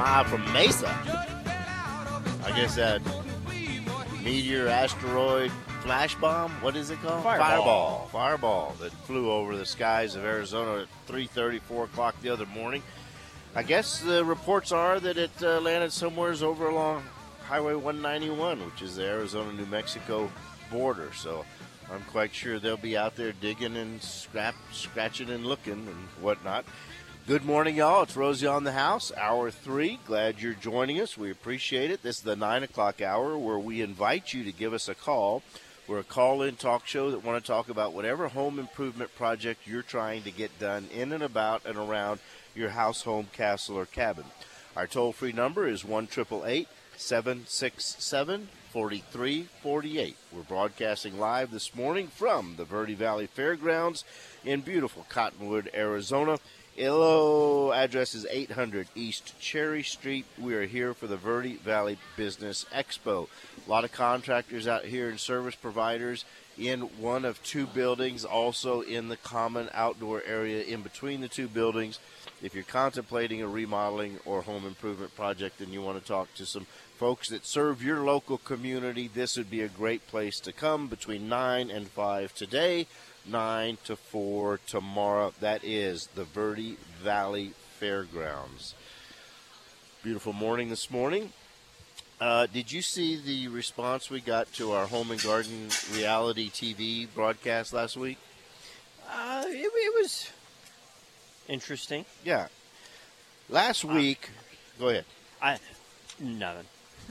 live from Mesa. I guess that meteor, asteroid, flash bomb, what is it called? Fireball that flew over the skies of Arizona at 3:30, 4 o'clock the other morning. I guess the reports are that it landed somewhere over along Highway 191, which is the Arizona-New Mexico border. So I'm quite sure they'll be out there digging and scratching and looking and whatnot. Good morning, y'all. It's Rosie on the House, Hour 3. Glad you're joining us. We appreciate it. This is the 9 o'clock hour where we invite you to give us a call. We're a call-in talk show that want to talk about whatever home improvement project you're trying to get done in and about and around your house, home, castle, or cabin. Our toll-free number is 1-888-767-4348. We're broadcasting live this morning from the Verde Valley Fairgrounds in beautiful Cottonwood, Arizona. Hello, address is 800 East Cherry Street. We are here for the Verde Valley Business Expo. A lot of contractors out here and service providers in one of two buildings, also in the common outdoor area in between the two buildings. If you're contemplating a remodeling or home improvement project and you want to talk to some folks that serve your local community, this would be a great place to come between 9 and 5 today. 9 to 4 tomorrow. That is the Verde Valley Fairgrounds. Beautiful morning this morning. Did you see the response we got to our Home and Garden reality TV broadcast last week? It was interesting. Yeah. Last week, go ahead. Nothing.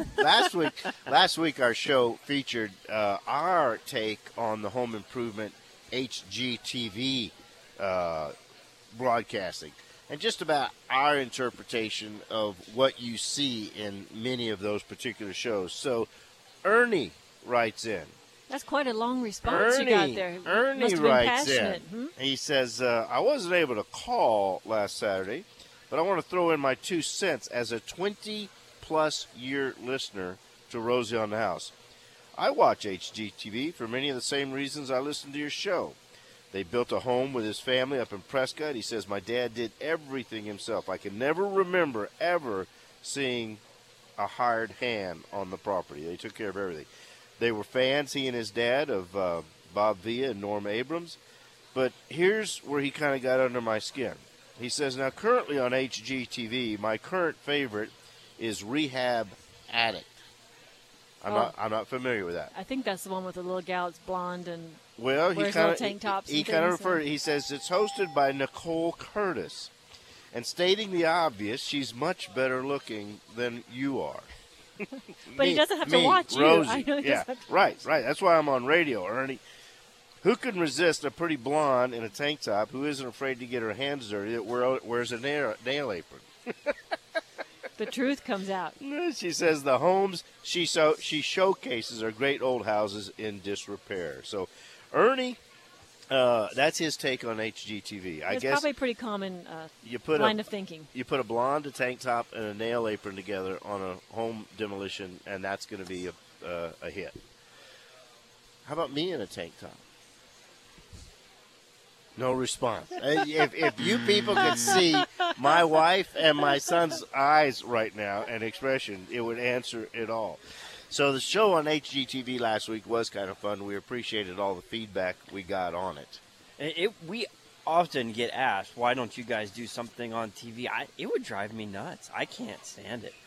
Last week our show featured our take on the home improvement HGTV broadcasting and just about our interpretation of what you see in many of those particular shows. So Ernie writes in. That's quite a long response you got there. Ernie Must have been writes in. passionate. He says, I wasn't able to call last Saturday, but I want to throw in my 2 cents as a 20-plus year listener to Rosie on the House. I watch HGTV for many of the same reasons I listen to your show. They built a home with his family up in Prescott. He says, my dad did everything himself. I can never remember ever seeing a hired hand on the property. They took care of everything. They were fans, he and his dad, of Bob Villa and Norm Abrams. But here's where he kind of got under my skin. He says, now currently on HGTV, my current favorite is Rehab Addict. I'm not familiar with that. I think that's the one with the little gal that's blonde and wears little tank tops. He kind of referred. He says it's hosted by Nicole Curtis, and stating the obvious, she's much better looking than you are. But he doesn't have to watch Rosie. you. I know he yeah, right. That's why I'm on radio, Ernie. Who can resist a pretty blonde in a tank top who isn't afraid to get her hands dirty that wears a nail apron? The truth comes out. She says the homes she showcases are great old houses in disrepair. So, Ernie, that's his take on HGTV. I guess probably a pretty common line of thinking. You put a blonde, a tank top, and a nail apron together on a home demolition, and that's going to be a hit. How about me in a tank top? No response. If you people could see my wife and my son's eyes right now and expression, it would answer it all. So the show on HGTV last week was kind of fun. We appreciated all the feedback we got on it. We often get asked, why don't you guys do something on TV? It would drive me nuts. I can't stand it.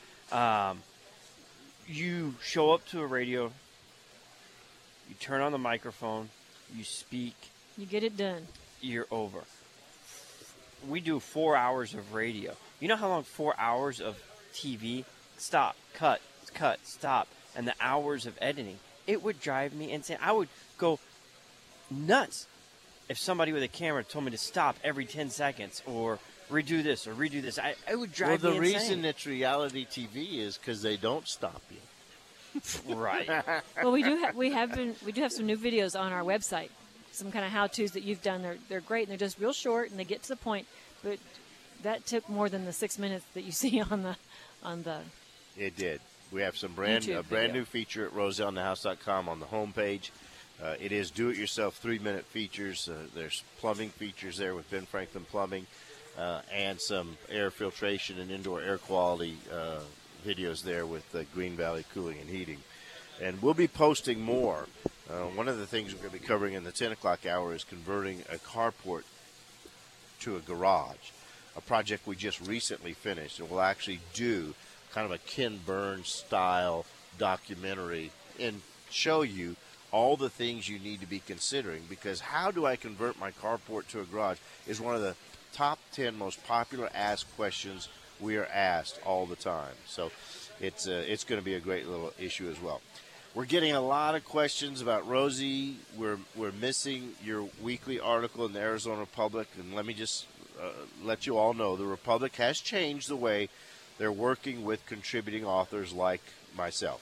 You show up to a radio, you turn on the microphone, you speak. You get it done. You're over. We do 4 hours of radio. You know how long 4 hours of TV? Stop, cut, stop, and the hours of editing. It would drive me insane. I would go nuts if somebody with a camera told me to stop every 10 seconds or redo this or redo this. It would drive me insane. Well, the reason it's reality TV is because they don't stop you. Right. Well, we do have some new videos on our website. Some kind of how-tos that you've done. They're great, and they're just real short, and they get to the point. But that took more than the 6 minutes that you see on the. It did. We have some brand new feature at RosieOnTheHouse.com on the homepage. It is do-it-yourself 3-minute features. There's plumbing features there with Ben Franklin Plumbing. and some air filtration and indoor air quality videos there with Green Valley Cooling and Heating. And we'll be posting more. One of the things we're going to be covering in the 10 o'clock hour is converting a carport to a garage, a project we just recently finished. And we'll actually do kind of a Ken Burns style documentary and show you all the things you need to be considering, because how do I convert my carport to a garage is one of the top 10 most popular asked questions we are asked all the time. So it's going to be a great little issue as well. We're getting a lot of questions about Rosie. We're missing your weekly article in the Arizona Republic, and let me just let you all know the Republic has changed the way they're working with contributing authors like myself.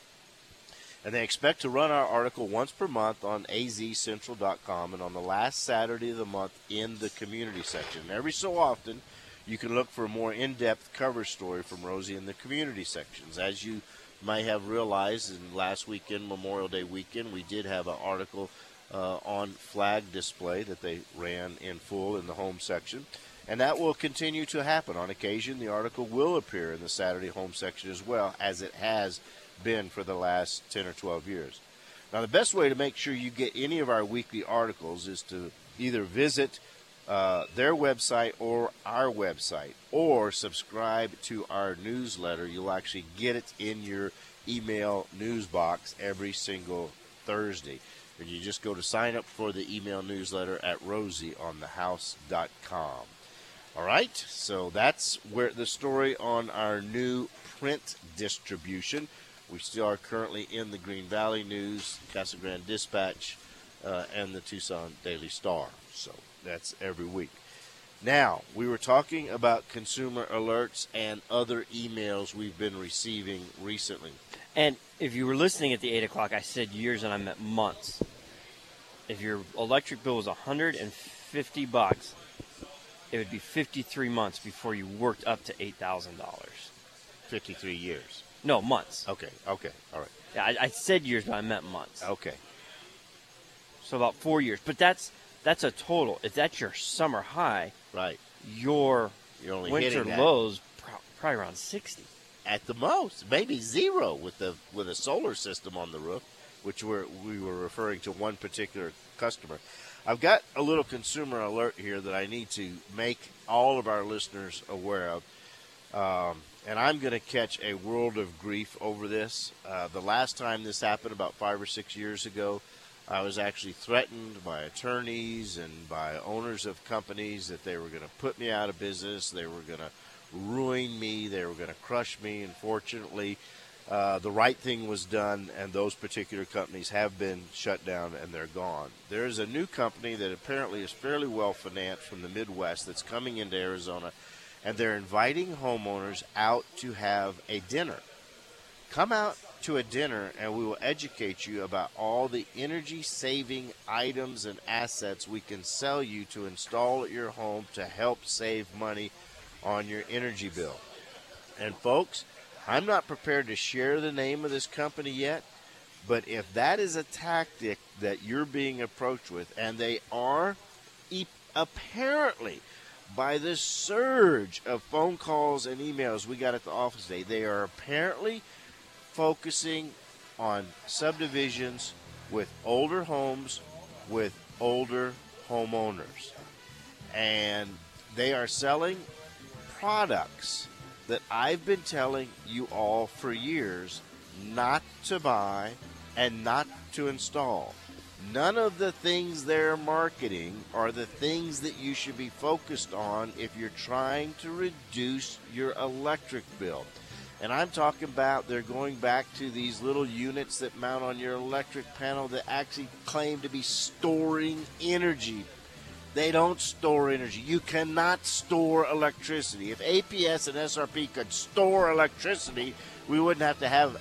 And they expect to run our article once per month on azcentral.com and on the last Saturday of the month in the community section. And every so often, you can look for a more in-depth cover story from Rosie in the community sections. As you may have realized, in last weekend, Memorial Day weekend, we did have an article on flag display that they ran in full in the home section. And that will continue to happen. On occasion, the article will appear in the Saturday home section as well, as it has been for the last 10 or 12 years. Now, the best way to make sure you get any of our weekly articles is to either visit their website or our website, or subscribe to our newsletter. You'll actually get it in your email news box every single Thursday. And you just go to sign up for the email newsletter at rosieonthehouse.com. All right, so that's where the story on our new print distribution. We still are currently in the Green Valley News, Casa Grande Dispatch, and the Tucson Daily Star. So that's every week. Now, we were talking about consumer alerts and other emails we've been receiving recently. And if you were listening at the 8 o'clock, I said years and I meant months. If your electric bill was $150, it would be 53 months before you worked up to $8,000. 53 years. No, months. Okay, all right. Yeah, I said years, but I meant months. Okay. So about 4 years. But that's a total. If that's your summer high, Right. You're only winter hitting that lows probably around 60. at the most, maybe zero with a solar system on the roof, which we were referring to one particular customer. I've got a little consumer alert here that I need to make all of our listeners aware of, and I'm going to catch a world of grief over this. The last time this happened, about 5 or 6 years ago, I was actually threatened by attorneys and by owners of companies that they were going to put me out of business, they were going to ruin me, they were going to crush me. And fortunately, the right thing was done, and those particular companies have been shut down and they're gone. There's a new company that apparently is fairly well financed from the Midwest that's coming into Arizona, and they're inviting homeowners out to have a dinner. Come out to a dinner and we will educate you about all the energy-saving items and assets we can sell you to install at your home to help save money on your energy bill. And folks, I'm not prepared to share the name of this company yet, but if that is a tactic that you're being approached with, and they are apparently, by the surge of phone calls and emails we got at the office today, they are apparently focusing on subdivisions with older homes, with older homeowners. And they are selling products that I've been telling you all for years not to buy and not to install. None of the things they're marketing are the things that you should be focused on if you're trying to reduce your electric bill. And I'm talking about they're going back to these little units that mount on your electric panel that actually claim to be storing energy. They don't store energy. You cannot store electricity. If APS and SRP could store electricity, we'd have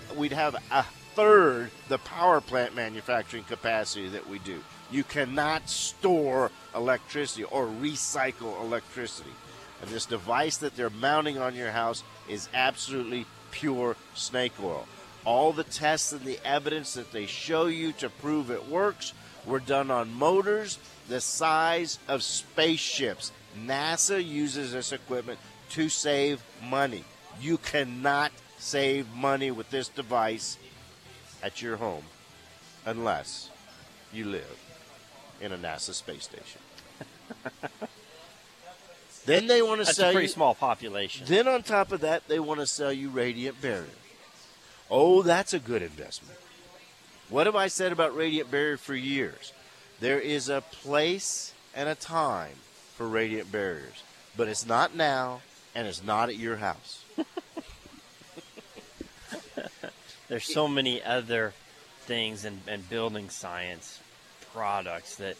a third the power plant manufacturing capacity that we do. You cannot store electricity or recycle electricity. And this device that they're mounting on your house is absolutely pure snake oil. All the tests and the evidence that they show you to prove it works were done on motors the size of spaceships. NASA uses this equipment to save money. You cannot save money with this device at your home unless you live in a NASA space station. Then they want to That's sell a pretty you. small population. Then on top of that, they want to sell you radiant barrier. Oh, that's a good investment. What have I said about radiant barrier for years? There is a place and a time for radiant barriers, but it's not now, and it's not at your house. There's so many other things and building science products that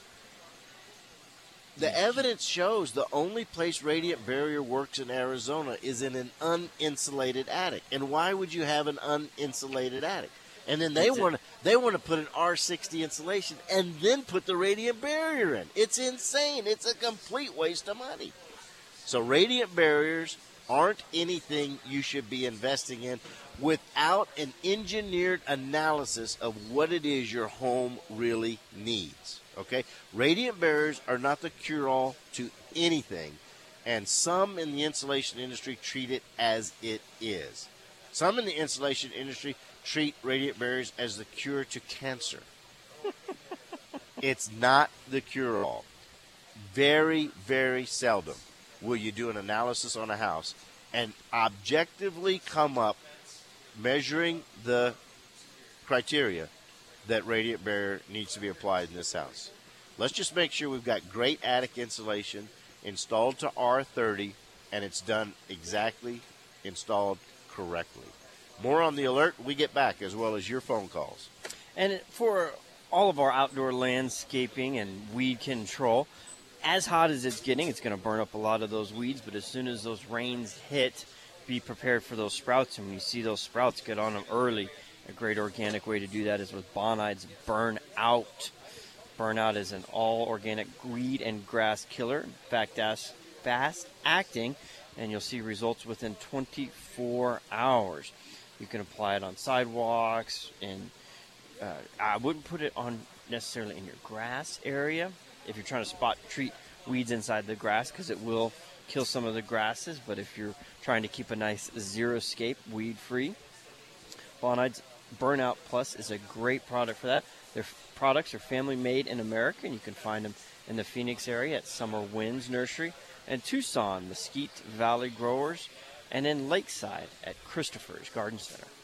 The evidence shows the only place radiant barrier works in Arizona is in an uninsulated attic. And why would you have an uninsulated attic? And then they want to put an R60 insulation and then put the radiant barrier in. It's insane. It's a complete waste of money. So radiant barriers aren't anything you should be investing in without an engineered analysis of what it is your home really needs. Okay? Radiant barriers are not the cure-all to anything, and some in the insulation industry treat it as it is. Some in the insulation industry treat radiant barriers as the cure to cancer. It's not the cure-all. Very, very seldom will you do an analysis on a house and objectively come up measuring the criteria that radiant barrier needs to be applied in this house. Let's just make sure we've got great attic insulation installed to R30 and it's done exactly, installed correctly. More on the alert when we get back, as well as your phone calls. And for all of our outdoor landscaping and weed control, as hot as it's getting, it's going to burn up a lot of those weeds, but as soon as those rains hit, be prepared for those sprouts. And when you see those sprouts, get on them early. A great organic way to do that is with Bonide's Burn Out. Burn Out is an all-organic weed and grass killer. In fact, that's fast acting, and you'll see results within 24 hours. You can apply it on sidewalks, and I wouldn't put it on necessarily in your grass area if you're trying to treat weeds inside the grass, because it will kill some of the grasses. But if you're trying to keep a nice xeriscape weed-free, Bonide's Burnout Plus is a great product for that. Their products are family-made in America, and you can find them in the Phoenix area at Summer Winds Nursery, and Tucson, Mesquite Valley Growers, and in Lakeside at Christopher's Garden Center.